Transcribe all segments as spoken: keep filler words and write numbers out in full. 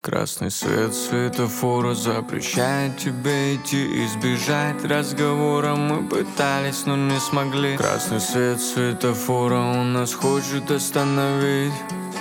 Красный свет светофора запрещает тебе идти, избежать разговора. Мы пытались, но не смогли. Красный свет светофора он нас хочет остановить.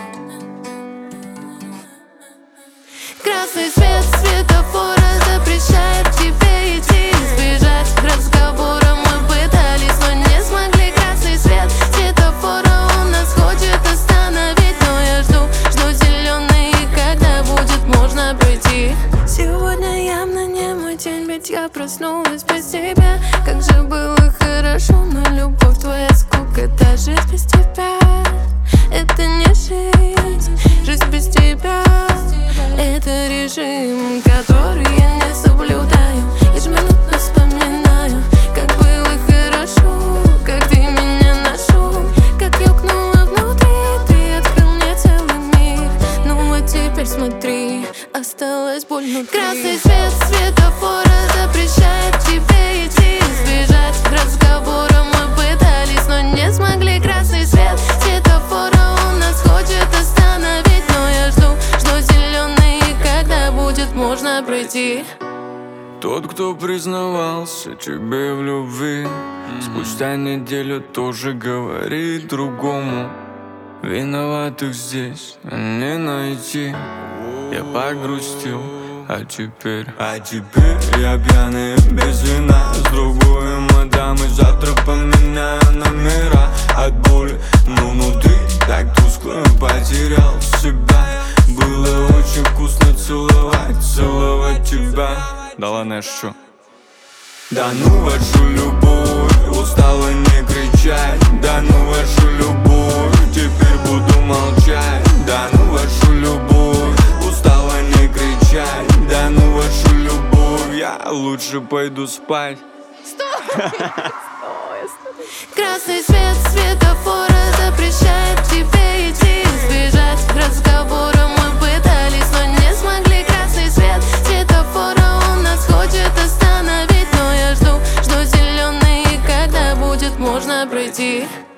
Красный свет светофора запрещает тебе идти, избежать разговора. Мы пытались, но не смогли. Красный свет светофора он нас хочет остановить. Но я жду, жду зеленый, и когда будет можно пройти. Сегодня явно не мой день, ведь я проснулась без тебя. Как же было хорошо, но любовь твоя скука. Это жизнь без тебя, это не жизнь. Жизнь без тебя — это режим, который я не соблюдаю. Ежеминутно вспоминаю, как было хорошо, как ты меня нашел, как ёкнуло внутри, ты открыл мне целый мир. Ну а теперь смотри, осталась боль внутри. Красный свет светофора запрещает тебе идти, избежать разговора. Мы пытались, но не смогли. Красный свет светофора он нас хочет остановить. Но я жду, жду зеленый, и когда будет можно пройти. Тот, кто признавался тебе в любви, спустя неделю тоже говорит другому. Виноватых здесь не найти. Я погрустил, а теперь А теперь я пьяный без вина с другой мадамой. Завтра поменяю номера от боли. Но внутри так тускло, потерял себя. Было очень вкусно целовать, целовать тебя. да ладно, я шучу. Да ну вашу любовь, устала не кричать. Да ну вашу любовь, теперь буду молчать. Да ну вашу любовь, устала не кричать. Да ну вашу любовь, я лучше пойду спать. Красный свет светофора запрещает тебе идти, избежать разговора. Мы пытались, но не смогли. Красный свет светофора он нас хочет остановить. Но я жду, жду зеленый, и когда будет можно пройти.